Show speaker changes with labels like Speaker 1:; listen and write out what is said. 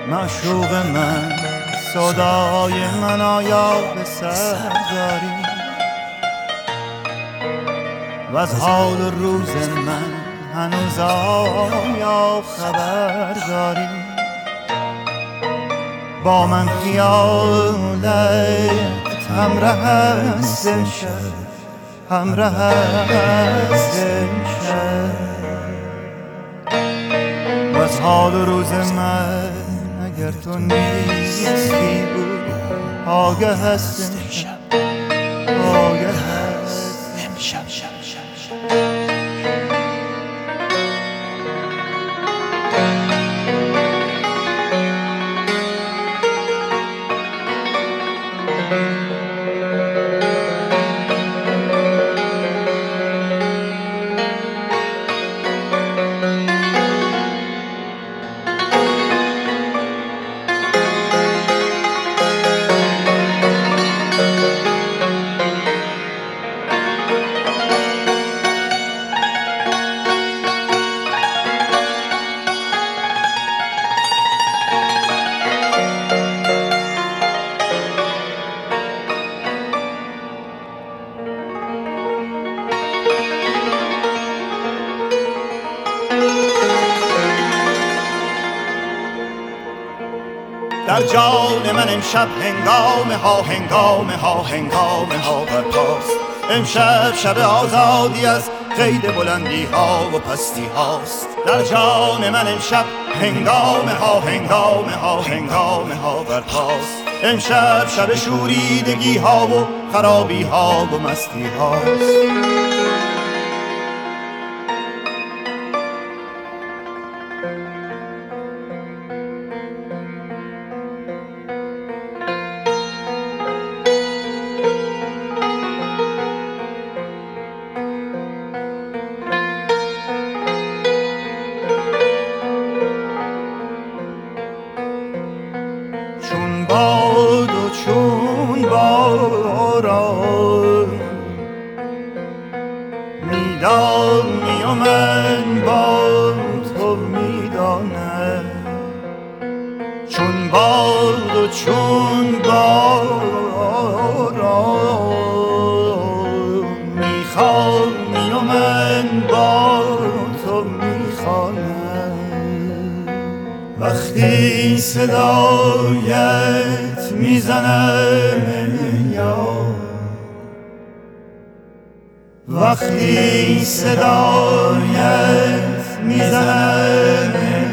Speaker 1: معشوق من، صدای من آیا به سر داری؟ و از حال روز من هنوز آیا خبر داری؟ با من خیالت همراه است امشب، همراه است امشب. و از حال روز من اگر تو نیستی بود آگه هست امشب، آگه هست امشب. در جان من امشب هنگامه ها، هنگامه ها، هنگامه ها برپاست. امشب شب آزادی از قید بلندی ها و پستی هاست. در جان من امشب هنگامه ها، هنگامه ها، هنگامه ها برپاست. امشب شب شوریدگی ها و خرابی ها و مستی هاست. چون باد و چون باران میدانی و من با تو میدانم. چون باد و چون باران میخوانی و من با تو میخوانم. وقتی صدایت میزنم یا وقتی صدایت میزنم